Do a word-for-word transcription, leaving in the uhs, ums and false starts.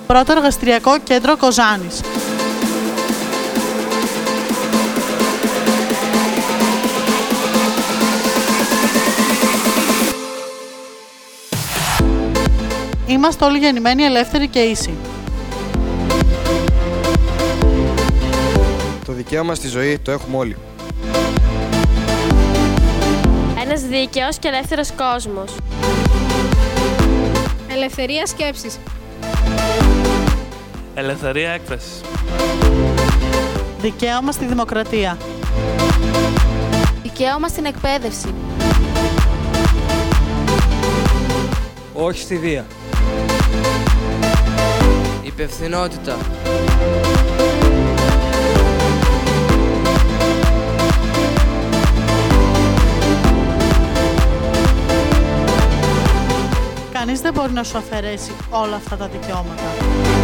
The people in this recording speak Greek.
Πρώτο Εργαστηριακό Κέντρο Κοζάνης. Είμαστε όλοι γεννημένοι ελεύθεροι και ίσοι. Το δικαίωμα στη ζωή το έχουμε όλοι. Ένας δίκαιος και ελεύθερος κόσμος. Ελευθερία σκέψης. Ελευθερία έκφρασης. Δικαίωμα στη δημοκρατία. Δικαίωμα στην εκπαίδευση. Όχι στη βία. Υπευθυνότητα. Κανείς δεν μπορεί να σου αφαιρέσει όλα αυτά τα δικαιώματα.